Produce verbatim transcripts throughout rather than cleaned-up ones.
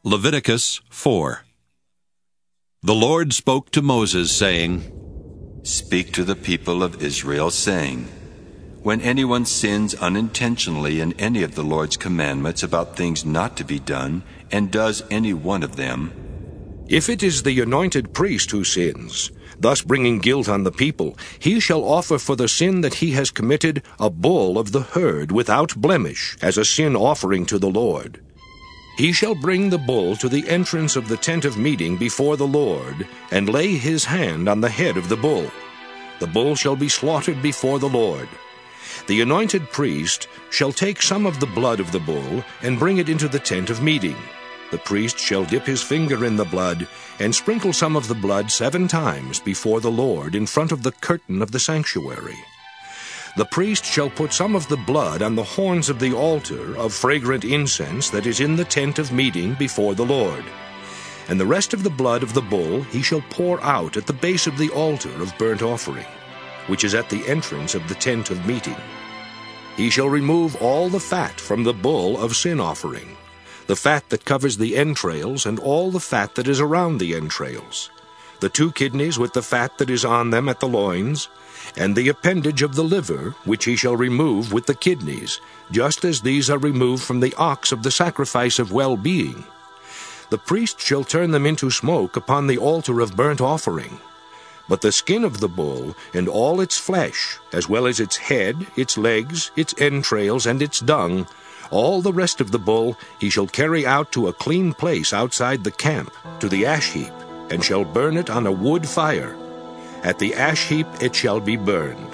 Leviticus four. The Lord spoke to Moses, saying, Speak to the people of Israel, saying, When anyone sins unintentionally in any of the Lord's commandments about things not to be done, and does any one of them, if it is the anointed priest who sins, thus bringing guilt on the people, he shall offer for the sin that he has committed a bull of the herd without blemish, as a sin offering to the Lord. He shall bring the bull to the entrance of the tent of meeting before the Lord, and lay his hand on the head of the bull. The bull shall be slaughtered before the Lord. The anointed priest shall take some of the blood of the bull, and bring it into the tent of meeting. The priest shall dip his finger in the blood, and sprinkle some of the blood seven times before the Lord in front of the curtain of the sanctuary. The priest shall put some of the blood on the horns of the altar of fragrant incense that is in the tent of meeting before the Lord. And the rest of the blood of the bull he shall pour out at the base of the altar of burnt offering, which is at the entrance of the tent of meeting. He shall remove all the fat from the bull of sin offering, the fat that covers the entrails and all the fat that is around the entrails, the two kidneys with the fat that is on them at the loins, and the appendage of the liver, which he shall remove with the kidneys, just as these are removed from the ox of the sacrifice of well-being. The priest shall turn them into smoke upon the altar of burnt offering. But the skin of the bull and all its flesh, as well as its head, its legs, its entrails, and its dung, all the rest of the bull he shall carry out to a clean place outside the camp, to the ash heap, and shall burn it on a wood fire. At the ash heap it shall be burned.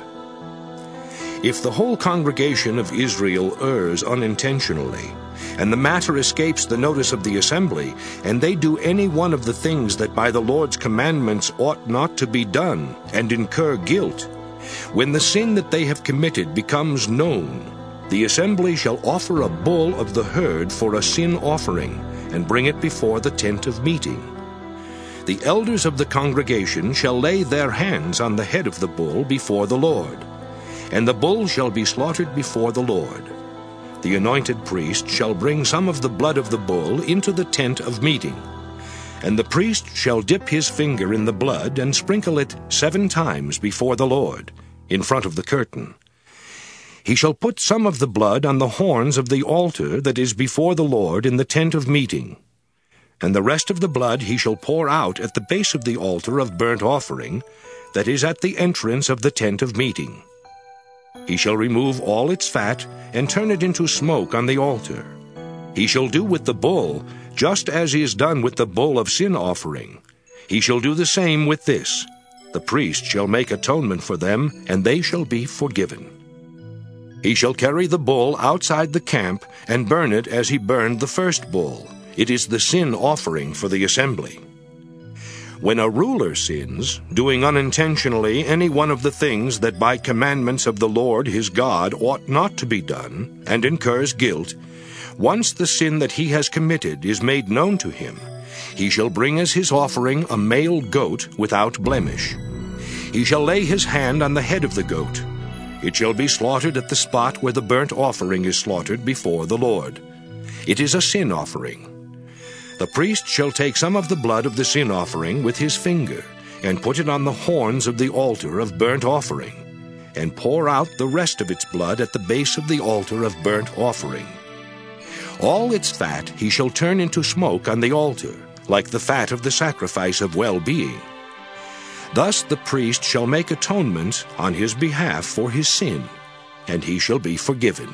If the whole congregation of Israel errs unintentionally, and the matter escapes the notice of the assembly, and they do any one of the things that by the Lord's commandments ought not to be done, and incur guilt, when the sin that they have committed becomes known, the assembly shall offer a bull of the herd for a sin offering, and bring it before the tent of meeting. The elders of the congregation shall lay their hands on the head of the bull before the Lord, and the bull shall be slaughtered before the Lord. The anointed priest shall bring some of the blood of the bull into the tent of meeting, and the priest shall dip his finger in the blood and sprinkle it seven times before the Lord, in front of the curtain. He shall put some of the blood on the horns of the altar that is before the Lord in the tent of meeting, and the rest of the blood he shall pour out at the base of the altar of burnt offering that is at the entrance of the tent of meeting. He shall remove all its fat and turn it into smoke on the altar. He shall do with the bull just as is done with the bull of sin offering. He shall do the same with this. The priest shall make atonement for them, and they shall be forgiven. He shall carry the bull outside the camp and burn it as he burned the first bull. It is the sin offering for the assembly. When a ruler sins, doing unintentionally any one of the things that by commandments of the Lord his God ought not to be done, and incurs guilt, once the sin that he has committed is made known to him, he shall bring as his offering a male goat without blemish. He shall lay his hand on the head of the goat. It shall be slaughtered at the spot where the burnt offering is slaughtered before the Lord. It is a sin offering. The priest shall take some of the blood of the sin offering with his finger, and put it on the horns of the altar of burnt offering, and pour out the rest of its blood at the base of the altar of burnt offering. All its fat he shall turn into smoke on the altar, like the fat of the sacrifice of well-being. Thus the priest shall make atonement on his behalf for his sin, and he shall be forgiven.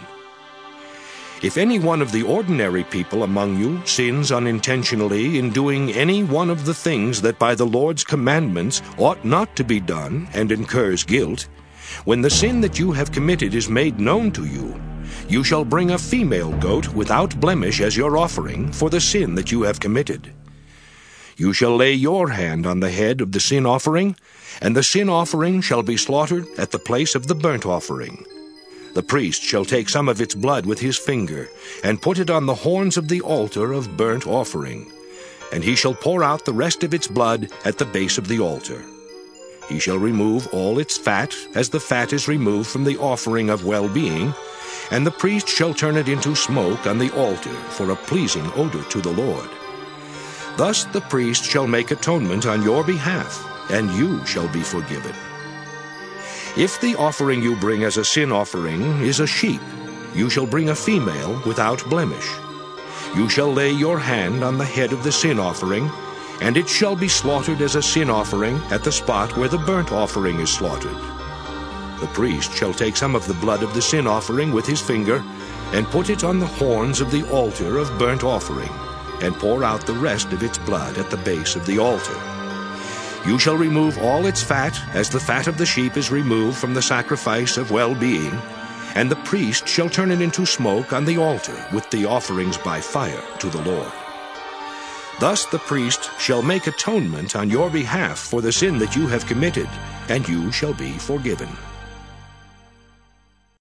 If any one of the ordinary people among you sins unintentionally in doing any one of the things that by the Lord's commandments ought not to be done, and incurs guilt, when the sin that you have committed is made known to you, you shall bring a female goat without blemish as your offering for the sin that you have committed. You shall lay your hand on the head of the sin offering, and the sin offering shall be slaughtered at the place of the burnt offering. The priest shall take some of its blood with his finger, and put it on the horns of the altar of burnt offering, and he shall pour out the rest of its blood at the base of the altar. He shall remove all its fat, as the fat is removed from the offering of well-being, and the priest shall turn it into smoke on the altar for a pleasing odor to the Lord. Thus the priest shall make atonement on your behalf, and you shall be forgiven. If the offering you bring as a sin offering is a sheep, you shall bring a female without blemish. You shall lay your hand on the head of the sin offering, and it shall be slaughtered as a sin offering at the spot where the burnt offering is slaughtered. The priest shall take some of the blood of the sin offering with his finger, and put it on the horns of the altar of burnt offering, and pour out the rest of its blood at the base of the altar. You shall remove all its fat, as the fat of the sheep is removed from the sacrifice of well-being, and the priest shall turn it into smoke on the altar with the offerings by fire to the Lord. Thus the priest shall make atonement on your behalf for the sin that you have committed, and you shall be forgiven.